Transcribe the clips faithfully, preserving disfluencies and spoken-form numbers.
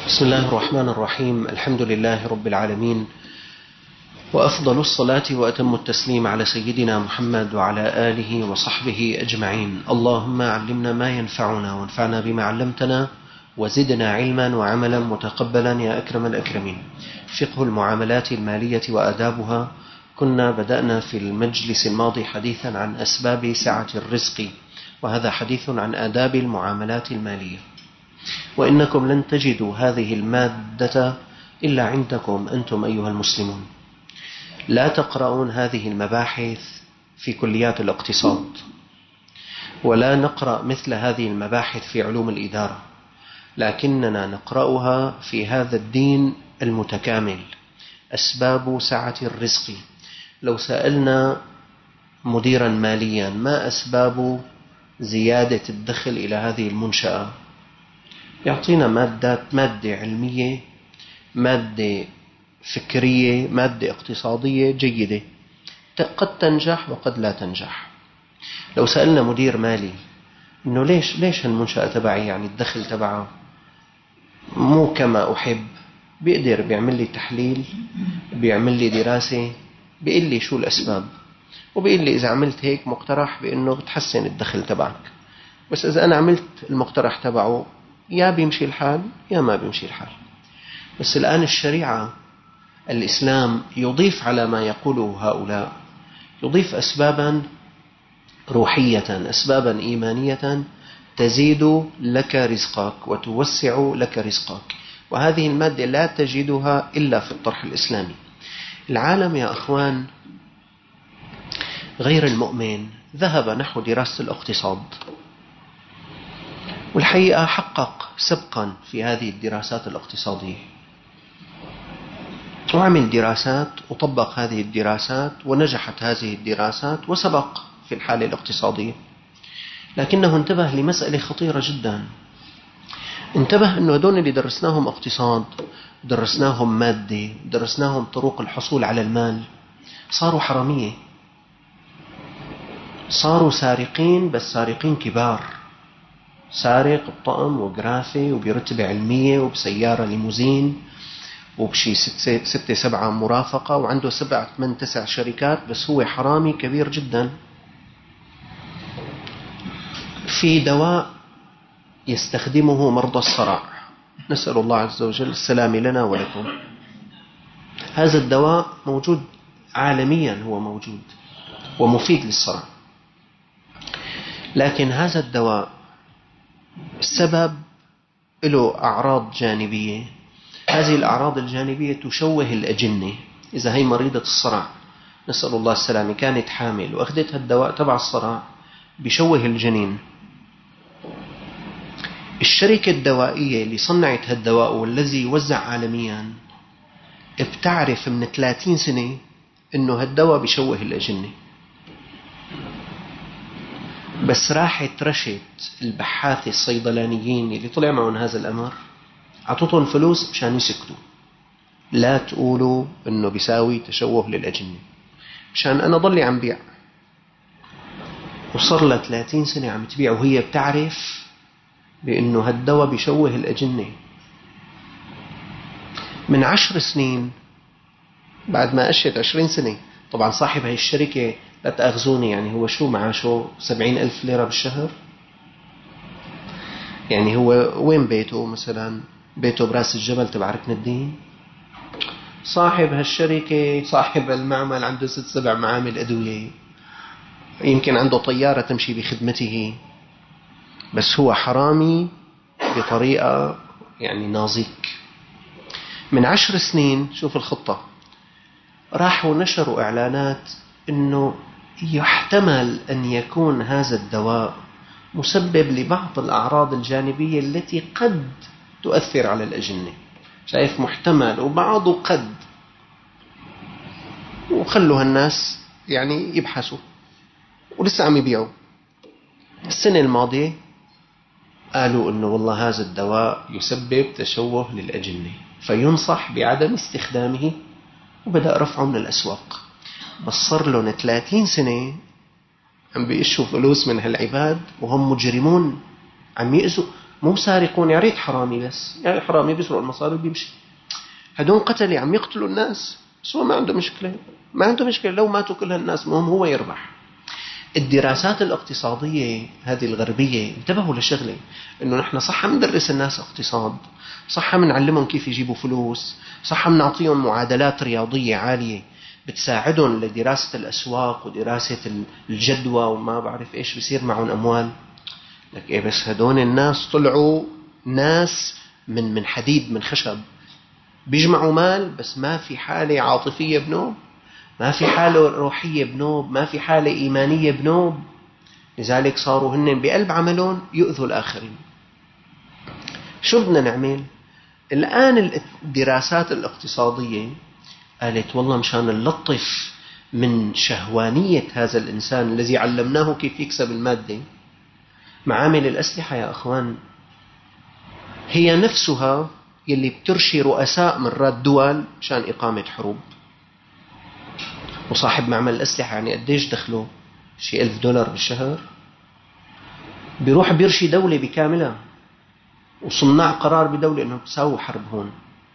بسم الله الرحمن الرحيم. الحمد لله رب العالمين، وأفضل الصلاة وأتم التسليم على سيدنا محمد وعلى آله وصحبه أجمعين. اللهم علمنا ما ينفعنا وانفعنا بما علمتنا وزدنا علما وعملا متقبلا يا أكرم الأكرمين. فقه المعاملات المالية وآدابها. كنا بدأنا في المجلس الماضي حديثا عن أسباب سعة الرزق، وهذا حديث عن آداب المعاملات المالية. وإنكم لن تجدوا هذه المادة إلا عندكم أنتم أيها المسلمون. لا تقرؤون هذه المباحث في كليات الاقتصاد، ولا نقرأ مثل هذه المباحث في علوم الإدارة، لكننا نقرأها في هذا الدين المتكامل. أسباب سعة الرزق. لو سألنا مديرا ماليا ما أسباب زيادة الدخل إلى هذه المنشأة، يعطينا مادة مادة علمية، مادة فكرية، مادة اقتصادية جيدة، قد تنجح وقد لا تنجح. لو سألنا مدير مالي إنه ليش ليش هالمنشأة تبعي يعني الدخل تبعه مو كما أحب، بيقدر بيعمل لي تحليل، بيعمل لي دراسة، بيقول لي شو الأسباب، وبيقول لي إذا عملت هيك مقترح بأنه بتحسن الدخل تبعك. بس إذا أنا عملت المقترح تبعه يا بيمشي الحال يا ما بيمشي الحال. بس الآن الشريعة، الإسلام يضيف على ما يقوله هؤلاء، يضيف أسبابا روحية، أسبابا إيمانية تزيد لك رزقك وتوسع لك رزقك. وهذه المادة لا تجدها إلا في الطرح الإسلامي. العالم يا أخوان غير المؤمن ذهب نحو دراسة الاقتصاد، والحقيقة حقق سبقا في هذه الدراسات الاقتصادية، وعمل دراسات وطبق هذه الدراسات ونجحت هذه الدراسات وسبق في الحالة الاقتصادية. لكنه انتبه لمسألة خطيرة جدا. انتبه أنه هدول اللي درسناهم اقتصاد، درسناهم مادة، درسناهم طرق الحصول على المال، صاروا حرامية، صاروا سارقين، بس سارقين كبار. سارق بطقم وجرافة وبرتبة علمية وبسيارة ليموزين وبشي ستة, ستة سبعة مرافقة وعنده سبعة ثمان تسع شركات، بس هو حرامي كبير جدا. في دواء يستخدمه مرضى الصرع، نسأل الله عز وجل السلام لنا ولكم. هذا الدواء موجود عالميا، هو موجود ومفيد للصرع، لكن هذا الدواء السبب له أعراض جانبية. هذه الأعراض الجانبية تشوه الأجنة. إذا هي مريضة الصرع نسأل الله السلامة كانت حامل وأخذتها الدواء تبع الصرع بيشوه الجنين. الشركة الدوائية اللي صنعت هالدواء والذي يوزع عالميا بتعرف من ثلاثين سنة إنه هالدواء بيشوه الأجنة، بس راحت رشت البحاثة الصيدلانيين اللي طلع معهم هذا الأمر، عطوتهم فلوس مشان يسكتوا، لا تقولوا إنه بيساوي تشوه للأجنة، مشان أنا ضلي عم بيع. وصار لها ثلاثين سنة عم تبيع وهي بتعرف بأنه هالدواء بيشوه الأجنة. من عشر سنين بعد ما أشهد عشرين سنة، طبعا صاحب هاي الشركة لا تأخذوني، يعني هو شو معاشه سبعين ألف ليرة بالشهر، يعني هو وين بيته؟ مثلا بيته براس الجبل تبع ركن الدين. صاحب هالشركة صاحب المعمل عنده ست سبع معامل أدوية، يمكن عنده طيارة تمشي بخدمته، بس هو حرامي بطريقة يعني نازك. من عشر سنين شوف الخطة، راحوا نشروا إعلانات إنه يحتمل أن يكون هذا الدواء مسبب لبعض الأعراض الجانبية التي قد تؤثر على الأجنة. شايف؟ محتمل وبعضه قد. وخلوا الناس يعني يبحثوا ولسه عم يبيعوا. السنة الماضية قالوا إنه والله هذا الدواء يسبب تشوه للأجنة فينصح بعدم استخدامه، وبدأ رفعه من الأسواق. بس صار لهم ثلاثين سنة عم بيقشوا فلوس من هالعباد وهم مجرمون، عم يأذوا مو سارقون، يا ريت حرامي، بس يعني حرامي بيسرق المصاري وبيمشي. هدول قتلة عم يقتلوا الناس، بس هو ما عنده مشكلة، ما عنده مشكلة لو ماتوا كل هالناس، مهم هو يربح. الدراسات الاقتصادية هذه الغربية انتبهوا لشغلة، إنه نحن صح مندرس الناس اقتصاد، صح منعلمهم كيف يجيبوا فلوس، صح منعطيهم معادلات رياضية عالية بتساعدهم لدراسة الأسواق ودراسة الجدوى وما بعرف إيش بيصير معهم أموال. لك إيه بس هدول الناس طلعوا ناس من من حديد من خشب، بيجمعوا مال بس ما في حالة عاطفية بنوب، ما في حالة روحية بنوب، ما في حالة إيمانية بنوب. لذلك صاروا هن بقلب عملهم يؤذوا الآخرين. شو بدنا نعمل؟ الآن الدراسات الاقتصادية قالت والله مشان نلطف من شهوانية هذا الإنسان الذي علمناه كيف يكسب المادة، معامل الأسلحة يا أخوان هي نفسها يلي بترشي رؤساء مرات دول مشان إقامة حروب. وصاحب معمل الأسلحة يعني قديش دخله؟ شي ألف دولار بالشهر، بيروح بيرشي دولة بكاملها وصناع قرار بدولة إنه تساوي حرب هون.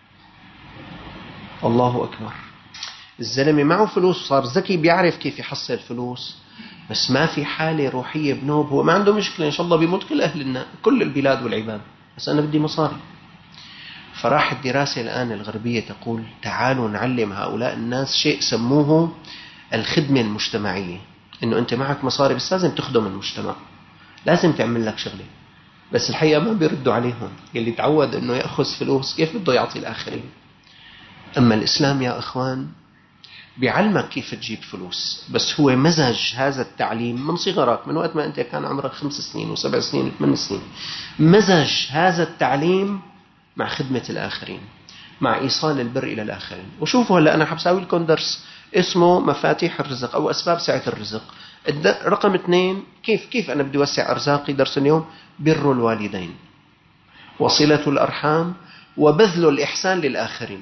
الله أكبر. الزلمة معه فلوس، صار ذكي، بيعرف كيف يحصل فلوس، بس ما في حالة روحية بنوب. هو ما عنده مشكلة، إن شاء الله بيموت كل أهل النا... كل البلاد والعباد، بس أنا بدي مصاري. فراح الدراسة الآن الغربية تقول تعالوا نعلم هؤلاء الناس شيء سموه الخدمة المجتمعية، إنه أنت معك مصاري بس لازم تخدم المجتمع، لازم تعمل لك شغلة. بس الحقيقة ما بيردوا عليهم، يلي تعود إنه يأخذ فلوس كيف بده يعطي الآخرين. أما الإسلام يا أخوان بيعلمك كيف تجيب فلوس، بس هو مزج هذا التعليم من صغرك، من وقت ما أنت كان عمرك خمس سنين وسبع سنين وثمان سنين، مزج هذا التعليم مع خدمة الآخرين، مع إيصال البر إلى الآخرين. وشوفوا هلأ أنا حبساوي لكم درس اسمه مفاتيح الرزق أو أسباب سعة الرزق. رقم اثنين، كيف كيف أنا بدي وسع أرزاقي. درس اليوم بر الوالدين وصلة الأرحام وبذل الإحسان للآخرين.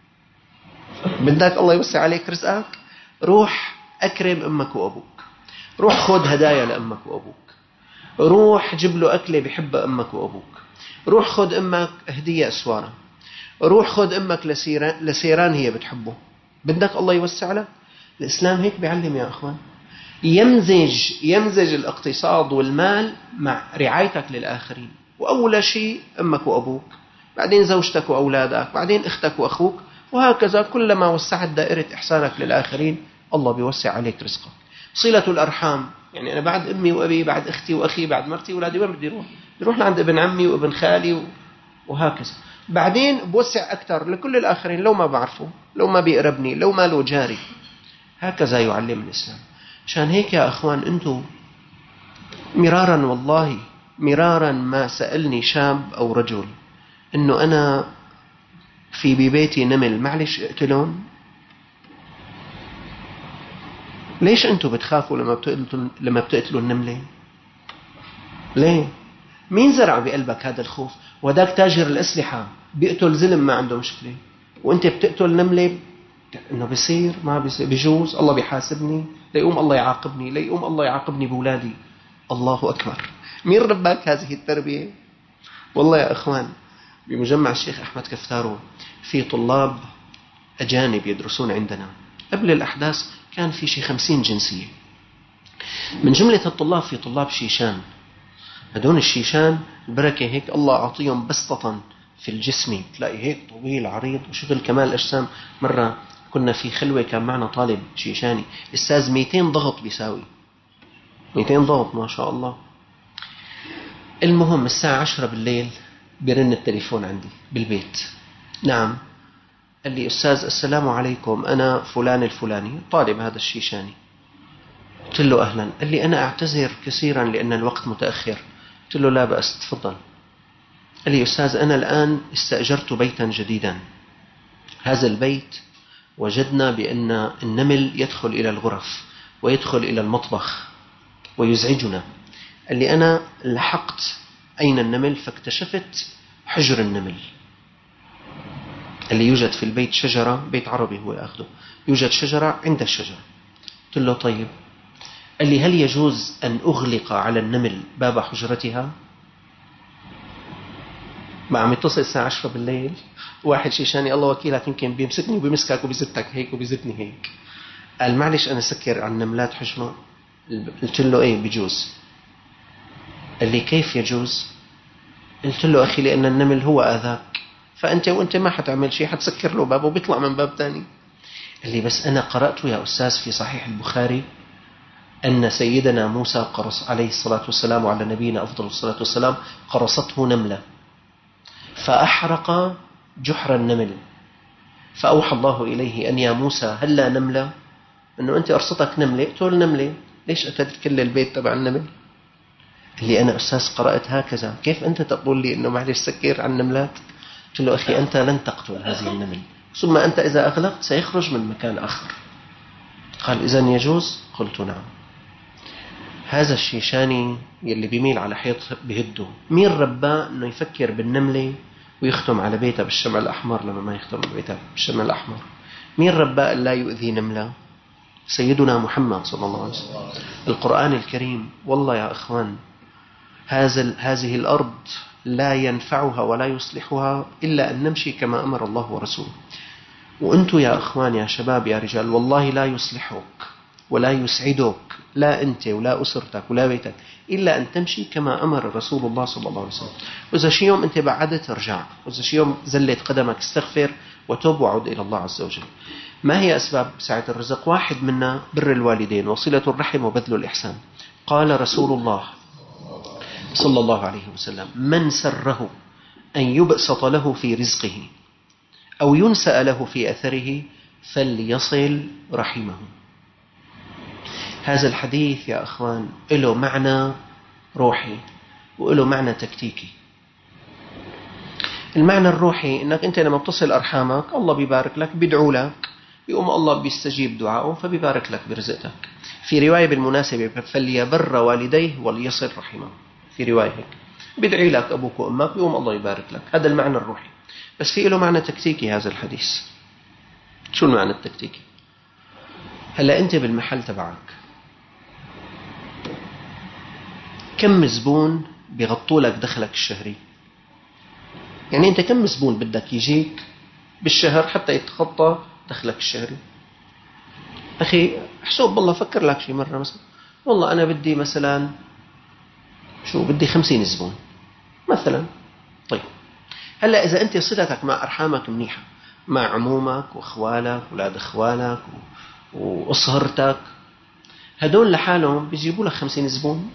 بدك الله يوسع عليك رزقك، روح أكرم أمك وأبوك، روح خذ هدايا لأمك وأبوك، روح جيب له أكلة بحبها أمك وأبوك، روح خذ أمك هدية أسوارة، روح خذ أمك لسيران, لسيران هي بتحبه. بدك الله يوسع لك. الإسلام هيك بيعلم يا أخوان، يمزج يمزج الاقتصاد والمال مع رعايتك للآخرين. وأول شيء أمك وأبوك، بعدين زوجتك وأولادك، بعدين أختك وأخوك، وهكذا. كلما وسعت دائرة إحسانك للآخرين الله بيوسع عليك رزقك. صلة الأرحام، يعني أنا بعد أمي وأبي، بعد أختي وأخي، بعد مرتي وأولادي، وين بدي أروح؟ بدي أروح لعند ابن عمي وابن خالي وهكذا. بعدين بوسع أكثر لكل الآخرين، لو ما بعرفه، لو ما بيقربني، لو ما له جاري. هكذا يعلم الإسلام. عشان هيك يا أخوان أنتم مرارا والله مرارا ما سألني شاب أو رجل إنه أنا في ببيتي نمل، معلش اقتلون. ليش أنتم بتخافوا لما بتقتلوا لما بتقتلوا النملة؟ ليه؟ مين زرع بقلبك هذا الخوف؟ وذاك تاجر الأسلحة بيقتل زلم ما عنده مشكلة، وأنت بتقتل نملة إنه بيصير ما بيصير، بيجوز الله بيحاسبني، ليقوم الله يعاقبني، ليقوم الله يعاقبني بولادي. الله أكبر. مين ربك هذه التربية؟ والله يا أخوان بمجمع الشيخ أحمد كفتارو في طلاب أجانب يدرسون عندنا. قبل الأحداث كان في شي خمسين جنسية. من جملة الطلاب في طلاب شيشان. هدون الشيشان البركة هيك الله أعطيهم بسطة في الجسم، تلاقي هيك طويل عريض وشغل كمال أجسام. مرة كنا في خلوة كان معنا طالب شيشاني أستاذ مئتين ضغط بيساوي مئتين ضغط ما شاء الله. المهم الساعة عشرة بالليل برن التليفون عندي بالبيت. نعم. قال لي أستاذ السلام عليكم، أنا فلان الفلاني طالب هذا الشيشاني. قلت له أهلا. قال لي أنا أعتذر كثيرا لأن الوقت متأخر. قلت له لا بأس تفضل. قال لي أستاذ أنا الآن استأجرت بيتا جديدا، هذا البيت وجدنا بأن النمل يدخل إلى الغرف ويدخل إلى المطبخ ويزعجنا. قال لي أنا لحقت أين النمل فاكتشفت حجر النمل اللي يوجد في البيت شجرة، بيت عربي هو أخذه، يوجد شجرة عند الشجرة. قلت له طيب. قال لي هل يجوز أن أغلق على النمل باب حجرتها؟ ما عم يتصل الساعة عشرة بالليل واحد شيشاني الله وكيلك يمكن بيمسكني وبيمسكك وبيزتك هيك وبيزتني هيك. قال معلش أنا سكر عن النملات حشمة. قلت له إيه بيجوز. قال لي كيف يجوز؟ قلت له أخي لأن النمل هو آذاك، فأنت وأنت ما حتعمل شيء، حتسكر له باب وبيطلع من باب تاني. قال لي بس أنا قرأت يا أستاذ في صحيح البخاري أن سيدنا موسى قرص عليه الصلاة والسلام وعلى نبينا أفضل الصلاة والسلام قرصته نملة فأحرق جحر النمل، فأوحى الله إليه أن يا موسى هلا نملة، أنه أنت أرصتك نملة اقتل نملة، ليش قتلت كل البيت تبع النمل؟ اللي أنا أستاذ قرأت هكذا، كيف أنت تقول لي أنه معلش سكر عن النملات؟ قلت له أخي أنت لن تقتل هذه النمل، ثم أنت إذا أغلقت سيخرج من مكان آخر. قال إذن يجوز؟ قلت نعم. هذا الشيشاني يلي بيميل على حيط بهده، مين رباه أنه يفكر بالنملة ويختم على بيته بالشمع الأحمر لما ما يختم على بيته بالشمع الأحمر؟ مين رباه لا يؤذي نملة؟ سيدنا محمد صلى الله عليه وسلم. القرآن الكريم. والله يا إخوان هذه الأرض لا ينفعها ولا يصلحها إلا أن نمشي كما أمر الله ورسوله. وأنتوا يا إخوان يا شباب يا رجال والله لا يصلحك ولا يسعدك لا أنت ولا أسرتك ولا بيتك إلا أن تمشي كما أمر رسول الله صلى الله عليه وسلم. وإذا شي يوم أنت بعدت ارجع، وإذا شي يوم زلت قدمك استغفر وتوب وعد إلى الله عز وجل. ما هي أسباب سعة الرزق؟ واحد منا بر الوالدين وصلة الرحم وبذل الإحسان. قال رسول الله صلى الله عليه وسلم من سره أن يبسط له في رزقه أو ينسأ له في أثره فليصل رحمه. هذا الحديث يا أخوان له معنى روحي وله معنى تكتيكي. المعنى الروحي إنك أنت لما بتصل أرحامك الله بيبارك لك، بيدعو لك، يقوم الله بيستجيب دعائه فبيبارك لك برزقك. في رواية بالمناسبة فليبر والديه وليصل رحمه، في رواية هيك بيدعي لك أبوك وأمك يقوم الله يبارك لك. هذا المعنى الروحي. بس في له معنى تكتيكي هذا الحديث. شو المعنى التكتيكي؟ هلأ أنت بالمحل تبعك كم زبون بيغطوا لك دخلك الشهري؟ يعني أنت كم زبون بدك يجيك بالشهر حتى يتخطى دخلك الشهري؟ أخي حسوب بالله فكر لك شي مرة مثلا والله أنا بدي مثلا شو بدي خمسين زبون مثلا. طيب هلأ إذا أنت صلتك مع أرحامك منيحة مع عمومك وأخوالك وولاد أخوالك وأصهرتك هدول لحالهم بيجيبوا لك خمسين زبون.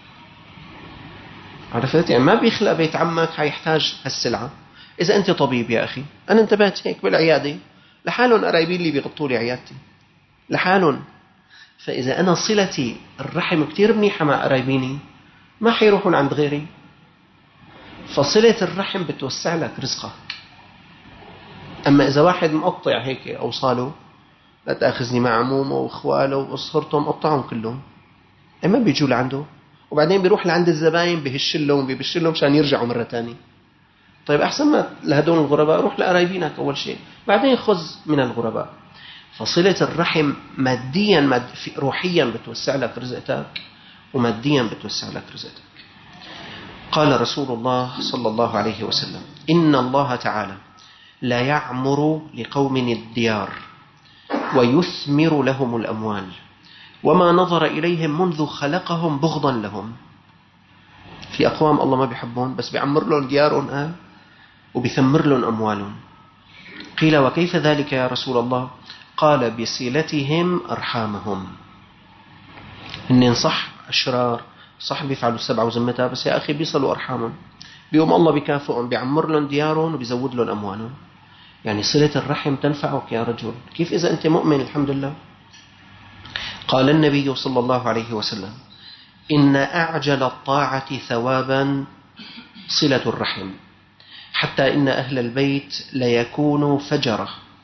عرفت؟ يعني ما بيخلق بيت عمك حيحتاج هالسلعة. إذا أنت طبيب يا أخي أنا انتبهت هيك بالعيادة لحالهم قرايبين لي بيغطوا لي عيادتي لحالهم. فإذا أنا صلتي الرحم كتير منيحة مع قرايبيني ما حيروحون عند غيري. فصلة الرحم بتوسع لك رزقك. أما إذا واحد مقطع هيك أوصاله لا تأخذني مع عمومه وإخواله وأصهرته مقطعهم كلهم ما بيجوا لعنده، وبعدين بيروح لعند الزباين بهشلهم بيبشلهم مشان يرجعوا مرة تانية. طيب أحسن ما لهدول الغرباء روح لقرايبينك أول شيء بعدين خذ من الغرباء. فصلة الرحم ماديا ماد روحيا بتوسع لك رزقك وماديا بتوسع لك رزقك. قال رسول الله صلى الله عليه وسلم إن الله تعالى لا يعمر لقوم الديار ويثمر لهم الأموال وما نظر إليهم منذ خلقهم بغضا لهم. في أقوام الله ما بيحبون بس بيعمر لهم ديارهم قال وبيثمر لهم أموالهم. قيل وكيف ذلك يا رسول الله؟ قال بصلتهم أرحامهم. إنن صح أشرار صح بيفعلوا السبعة وزمتها بس يا أخي بيصلوا أرحامهم بيوم الله بيكافئهم بيعمر لهم ديارهم وبيزود لهم أموالهم. يعني صلة الرحم تنفعك يا رجل. كيف إذا أنت مؤمن الحمد لله. قال النبي صلى الله عليه وسلم إن أعجل الطاعة ثوابا صلة الرحم حتى إن أهل البيت ليكونوا فجرة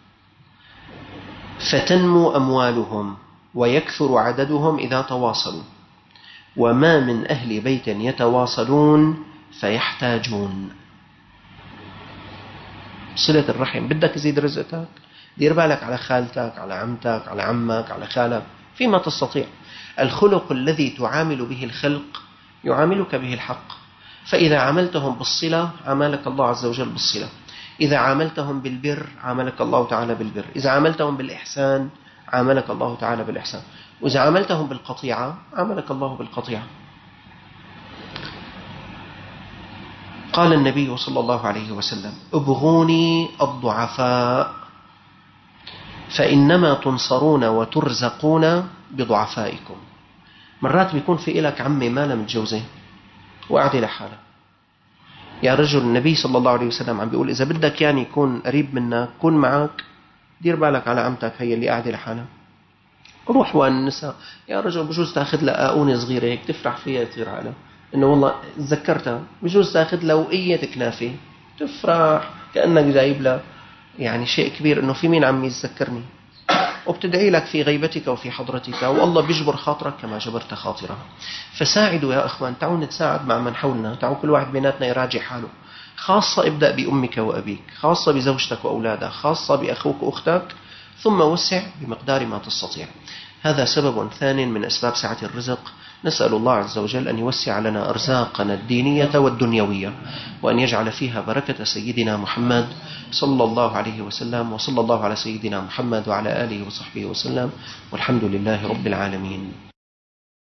فتنمو أموالهم ويكثر عددهم إذا تواصلوا وما من أهل بيت يتواصلون فيحتاجون. صلة الرحم بدك تزيد رزقك دير بالك على خالتك على عمتك على عمك على خالك فيما تستطيع. الخلق الذي تعامل به الخلق يعاملك به الحق. فإذا عاملتهم بالصلة عاملك الله عز وجل بالصلة، إذا عاملتهم بالبر عاملك الله تعالى بالبر، إذا عاملتهم بالإحسان عاملك الله تعالى بالإحسان، وإذا عاملتهم بالقطيعة عاملك الله بالقطيعة. قال النبي صلى الله عليه وسلم: ابغوني الضعفاء فإنما تنصرون وترزقون بضعفائكم. مرات بيكون في إلك عمي ما لم متجوزة وقاعدة لحالها، يا رجل النبي صلى الله عليه وسلم عم بيقول إذا بدك يعني يكون قريب منك كون معك، دير بالك على عمتك هي اللي قاعدة لحالها. روح وان النساء، يا رجل بجوز تاخذ لها قاقونة صغيرة هيك تفرح فيها تصير على إنه والله تذكرتها، بجوز تاخذ لها وقية كنافة تفرح كأنك جايب لها يعني شيء كبير إنه في مين عم يتذكرني، وبتدعي لك في غيبتك وفي حضرتك، والله بيجبر خاطرك كما جبرت خاطرها. فساعدوا يا أخوان، تعالوا نتساعد مع من حولنا، تعالوا كل واحد بيناتنا يراجع حاله. خاصة ابدأ بأمك وأبيك، خاصة بزوجتك وأولادك، خاصة بأخوك وأختك، ثم وسع بمقدار ما تستطيع. هذا سبب ثاني من أسباب سعة الرزق. نسأل الله عز وجل أن يوسع لنا أرزاقنا الدينية والدنيوية، وأن يجعل فيها بركة سيدنا محمد صلى الله عليه وسلم. وصلى الله على سيدنا محمد وعلى آله وصحبه وسلم، والحمد لله رب العالمين.